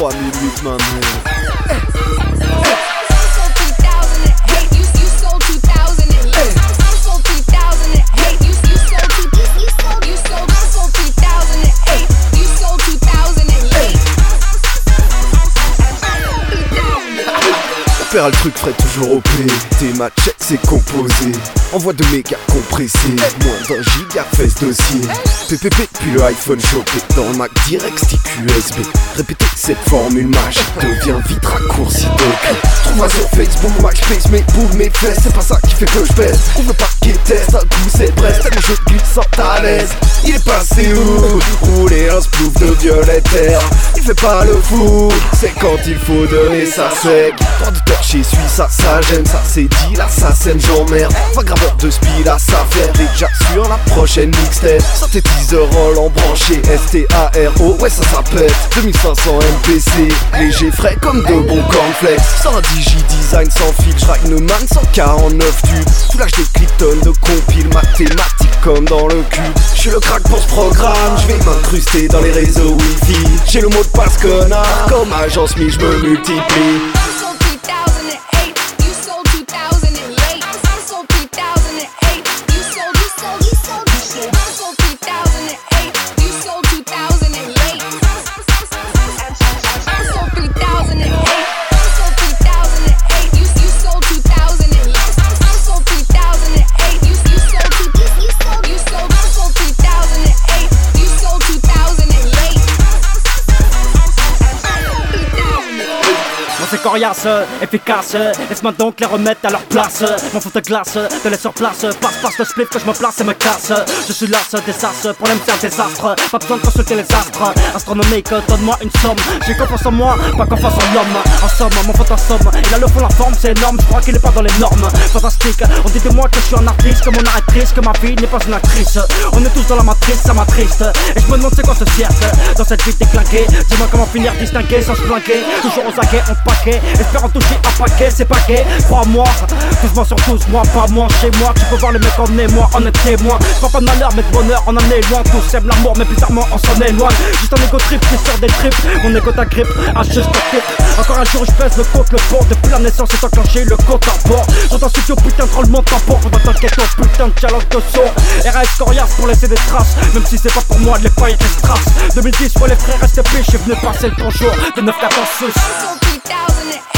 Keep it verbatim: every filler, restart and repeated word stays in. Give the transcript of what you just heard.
trois mille huit maintenant. On paiera le truc frais toujours au P. Tes matchs c'est composé. Envoie de méga compressés. Moins d'un giga fait ce dossier. P P P puis le iPhone chopé. Dans le Mac direct stick U S B. Répétez cette formule magique devient vite raccourci donc. Trouve-moi sur Facebook, MySpace, mes boules, mes fesses. C'est pas ça qui fait que je pèse. Ouvre le parquet test, un coup c'est Brest. Le jeu de glisse sans à l'aise. Il est passé où? Rouler un splouf de violet terre. Il fait pas le fou. C'est quand il faut donner sa sec. Droit d'auteur chez Suisse, ça, ça j'aime. Ça c'est dit, là ça scène j'emmerde. Va graveur de spi, là ça fait. Déjà sur la prochaine mixtape. Synthétiseur Roland branché. S T A R O, ouais ça ça pète. deux mille cinq cents M P C. Léger frais comme de bons cornflakes. Sans un digi-design sans fil. Schrecknemann cent quarante-neuf tubes. Soulage des cliptons de compile. Mathématiques comme dans le cul. J'suis le crack pour ce programme. J'vais m'incruster dans les réseaux wifi. J'ai le mot de passe connard. Comme agence mi j'me multiplie. C'est coriace, efficace, laisse-moi donc les remettre à leur place. Mon faute de glace, te laisse sur place. Passe, passe le split que je me place et me casse. Je suis las, désastre, problème c'est un désastre. Pas besoin de consulter les astres. Astronomique, donne-moi une somme. J'ai confiance en moi, pas confiance en l'homme. En somme, mon faute en somme, il a le fond, la forme, c'est énorme. Je crois qu'il est pas dans les normes. Fantastique, on dit de moi que je suis un artiste. Que mon art est triste, que ma vie n'est pas une actrice. On est tous dans la matrice, ça m'attriste. Et je me demande c'est quoi ce cirque. Dans cette vie déclinquée, dis-moi comment finir distingué sans se planquer. Toujours aux aguets, on paquet. Espérant toucher un paquet, c'est pas gay. Crois-moi, douze mois sur douze mois, pas moins chez moi. Tu peux voir les mecs en émoi, en est témoin. Je crois pas de malheur, mais de bonheur, on en est loin. Tous aiment l'amour, mais bizarrement on s'en éloigne. Juste un égo trip qui sort des tripes. Mon égo t'agrippe, un juste tip. Encore un jour, je pèse le compte, le pont. Depuis la naissance, c'est enclenché, le compte à bord. J'entends studio, putain de tremblement de tampon. On va t'inquiéter, putain de challenge de son. R A S coriace pour laisser des traces. Même si c'est pas pour moi, les pailles des strass. deux mille dix, ouais, les frères, restez piches. Je suis venu passer le bonjour de neuf quatorze six.